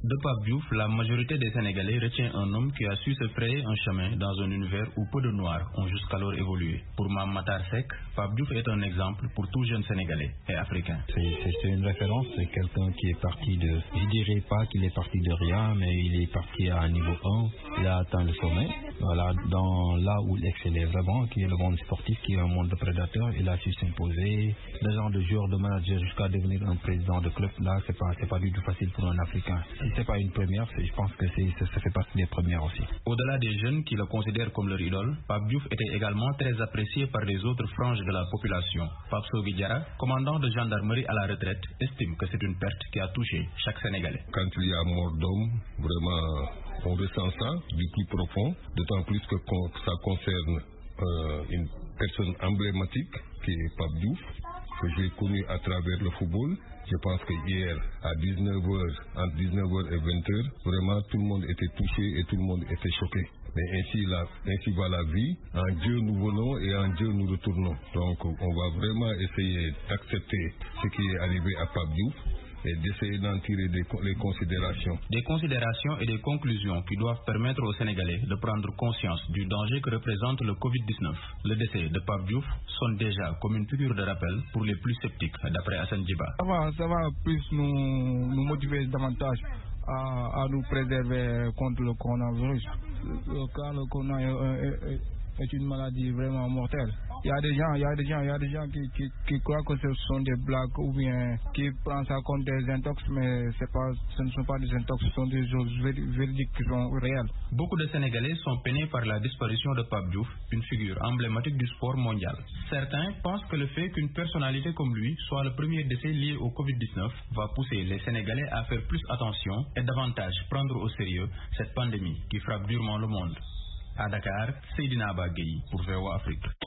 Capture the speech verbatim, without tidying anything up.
De Pape Diouf, la majorité des Sénégalais retient un homme qui a su se frayer un chemin dans un univers où peu de Noirs ont jusqu'alors évolué. Pour Mame Matar Seck, Pape Diouf est un exemple pour tout jeune Sénégalais et africain. C'est une référence, c'est quelqu'un qui est parti de, je dirais pas qu'il est parti de rien, mais il est parti à un niveau un, il a atteint le sommet, voilà, dans là où il excellait vraiment, qui est le monde sportif, qui est un monde de prédateurs, il a su s'imposer, le genre de joueur, de manager jusqu'à devenir un président de club, là c'est pas, c'est pas du tout facile pour un Africain. Si c'est pas une première, je pense que ça, ça fait partie des premières aussi. Au-delà des jeunes qui le considèrent comme leur idole, Pape Diouf était également très apprécié par les autres franges de la population. Pape Sogui Diarra, commandant de gendarmerie à la retraite, estime que c'est une perte qui a touché chaque Sénégalais. Quand il y a mort d'homme, vraiment on ressent ça du plus profond, d'autant plus que ça concerne euh, une personne emblématique qui est Pape Diouf, que j'ai connu à travers le football. Je pense que hier, à dix-neuf heures, entre dix-neuf heures et vingt heures, vraiment tout le monde était touché et tout le monde était choqué. Mais ainsi, la, ainsi va la vie. En Dieu nous venons et en Dieu nous retournons. Donc on va vraiment essayer d'accepter ce qui est arrivé à Pape Diouf et d'essayer d'en tirer des les considérations. Des considérations et des conclusions qui doivent permettre aux Sénégalais de prendre conscience du danger que représente le covid dix-neuf. Le décès de Pape Diouf sonne déjà comme une figure de rappel pour les plus sceptiques, d'après Hassan Djiba. Ça va, ça va plus nous, nous motiver davantage à, à nous préserver contre le coronavirus. Car le coronavirus est, est, est une maladie vraiment mortelle. Il y a des gens, il y a des gens, il y a des gens qui, qui, qui croient que ce sont des blagues ou bien qui prennent ça comme des intox, mais c'est pas, ce ne sont pas des intox, ce sont des choses véridiques qui sont réelles. Beaucoup de Sénégalais sont peinés par la disparition de Pape Diouf, une figure emblématique du sport mondial. Certains pensent que le fait qu'une personnalité comme lui soit le premier décès lié au covid dix-neuf va pousser les Sénégalais à faire plus attention et davantage prendre au sérieux cette pandémie qui frappe durement le monde. À Dakar, Seydina Aba Gueye pour V O A Afrique.